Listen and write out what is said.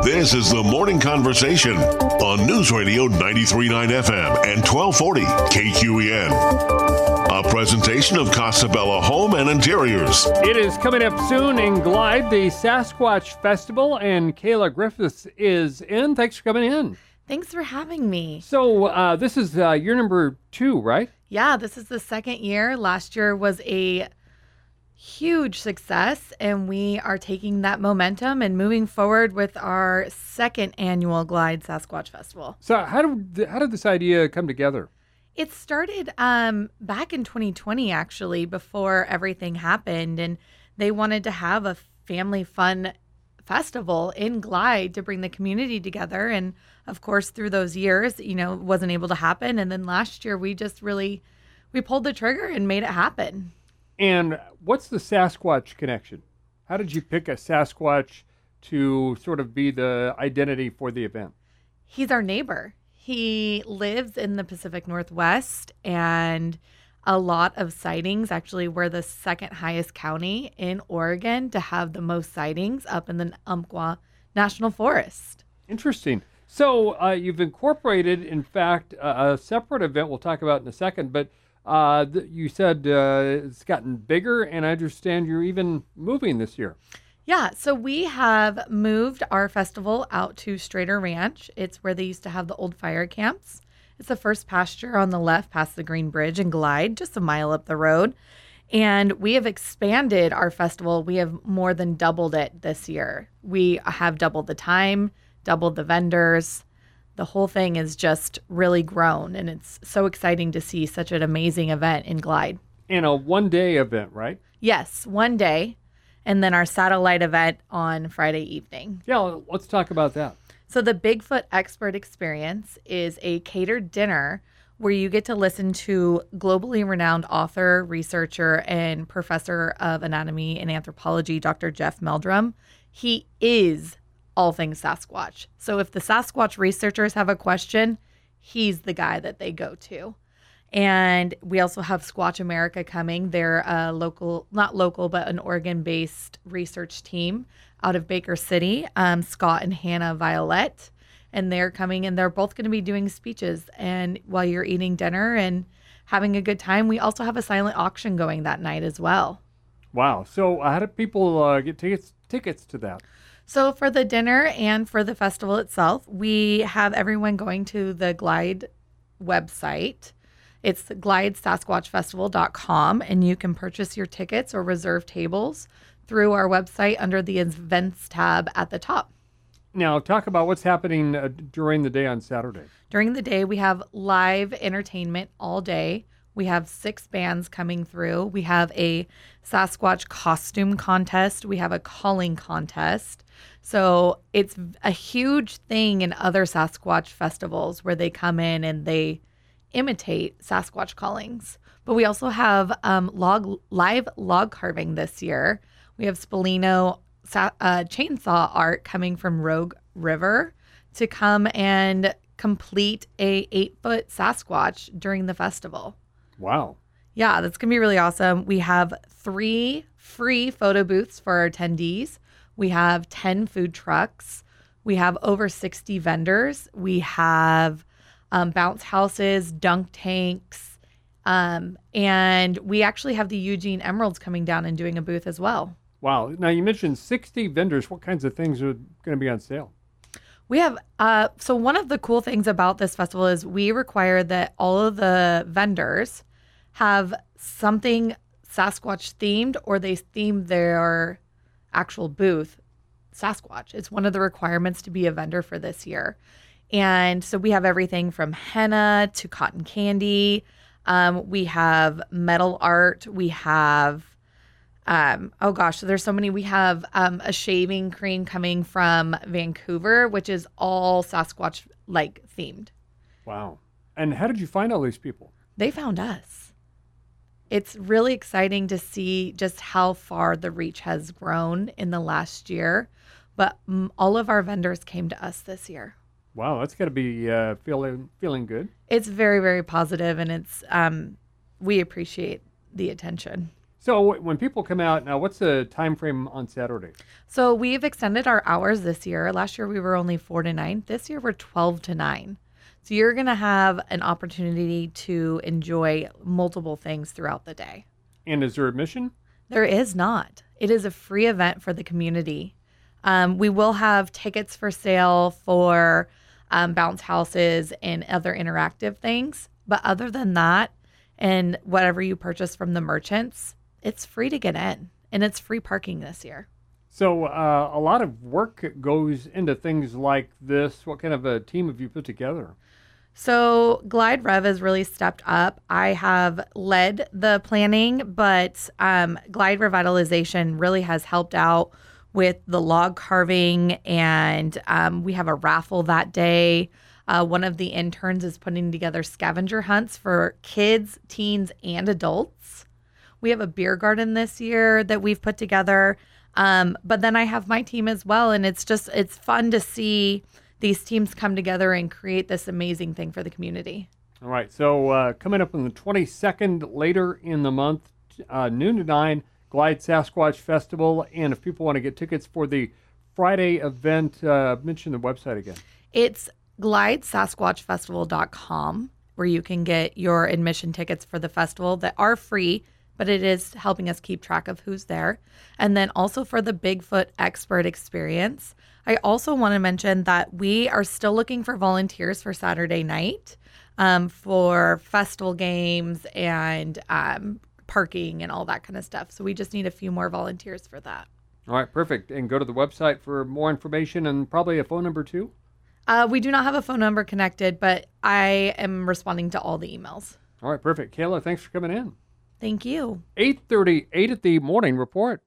This is the Morning Conversation on News Radio 93.9 FM and 1240 KQEN. A presentation of Casabella Home and Interiors. It is coming up soon in Glide, the Sasquatch Festival, and Kayla Griffiths is in. Thanks for coming in. Thanks for having me. So this is year number 2, right? Yeah, this is the second year. Last year was a huge success, and we are taking that momentum and moving forward with our second annual Glide Sasquatch Festival. So how did this idea come together? It started back in 2020, actually, before everything happened, and they wanted to have a family fun festival in Glide to bring the community together. And of course, through those years, it wasn't able to happen. And then last year, we pulled the trigger and made it happen. And what's the Sasquatch connection? How did you pick a Sasquatch to sort of be the identity for the event? He's our neighbor. He lives in the Pacific Northwest, and a lot of sightings. Actually, we're the second highest county in Oregon to have the most sightings, up in the Umpqua National Forest. Interesting. So you've incorporated, in fact, a separate event we'll talk about in a second, but you said it's gotten bigger, and I understand you're even moving this year. Yeah, so we have moved our festival out to Strader Ranch. It's where they used to have the old fire camps. It's the first pasture on the left past the Green Bridge in Glide, just a mile up the road. And we have expanded our festival. We have more than doubled it this year. We have doubled the time, doubled the vendors. The whole thing is just really grown, and it's so exciting to see such an amazing event in Glide. And a one-day event, right? Yes, one day, and then our satellite event on Friday evening. Yeah, let's talk about that. So the Bigfoot Expert Experience is a catered dinner where you get to listen to globally renowned author, researcher, and professor of anatomy and anthropology, Dr. Jeff Meldrum. He is all things Sasquatch. So if the Sasquatch researchers have a question, he's the guy that they go to. And we also have Squatch America coming. They're a not local, but an Oregon-based research team out of Baker City, Scott and Hannah Violet. And they're coming, and they're both going to be doing speeches. And while you're eating dinner and having a good time, we also have a silent auction going that night as well. Wow. So how do people get tickets to that? So for the dinner and for the festival itself, we have everyone going to the Glide website. It's glidesasquatchfestival.com, and you can purchase your tickets or reserve tables through our website under the events tab at the top. Now, talk about what's happening during the day on Saturday. During the day, we have live entertainment all day. We have 6 bands coming through. We have a Sasquatch costume contest. We have a calling contest. So it's a huge thing in other Sasquatch festivals where they come in and they imitate Sasquatch callings. But we also have live log carving this year. We have Spalino chainsaw art coming from Rogue River to come and complete a 8-foot Sasquatch during the festival. Wow. Yeah, that's going to be really awesome. We have 3 free photo booths for our attendees. We have 10 food trucks. We have over 60 vendors. We have bounce houses, dunk tanks, and we actually have the Eugene Emeralds coming down and doing a booth as well. Wow. Now, you mentioned 60 vendors. What kinds of things are going to be on sale? We have, so one of the cool things about this festival is we require that all of the vendors have something Sasquatch themed, or they theme their actual booth Sasquatch. It's one of the requirements to be a vendor for this year. And so we have everything from henna to cotton candy. We have metal art. We have, so there's so many. We have a shaving cream coming from Vancouver, which is all Sasquatch-like themed. Wow. And how did you find all these people? They found us. It's really exciting to see just how far the reach has grown in the last year. But all of our vendors came to us this year. Wow, that's got to be feeling good. It's very, very positive, and it's we appreciate the attention. So when people come out now, what's the time frame on Saturday? So we've extended our hours this year. Last year we were only 4 to 9. This year we're 12 to 9. So you're going to have an opportunity to enjoy multiple things throughout the day. And is there admission? There is not. It is a free event for the community. We will have tickets for sale for bounce houses and other interactive things. But other than that, and whatever you purchase from the merchants, it's free to get in. And it's free parking this year. So a lot of work goes into things like this. What kind of a team have you put together? So Glide Rev has really stepped up. I have led the planning, but Glide Revitalization really has helped out with the log carving, and we have a raffle that day. One of the interns is putting together scavenger hunts for kids, teens, and adults. We have a beer garden this year that we've put together. But then I have my team as well, and it's fun to see these teams come together and create this amazing thing for the community. All right, so coming up on the 22nd, later in the month, noon to 9, Glide Sasquatch Festival. And if people want to get tickets for the Friday event, mention the website again. It's glidesasquatchfestival.com, where you can get your admission tickets for the festival that are free, but it is helping us keep track of who's there. And then also for the Bigfoot Expert Experience, I also want to mention that we are still looking for volunteers for Saturday night for festival games and parking and all that kind of stuff. So we just need a few more volunteers for that. All right, perfect. And go to the website for more information and probably a phone number too? We do not have a phone number connected, but I am responding to all the emails. All right, perfect. Kayla, thanks for coming in. Thank you. 8:38 at the morning report.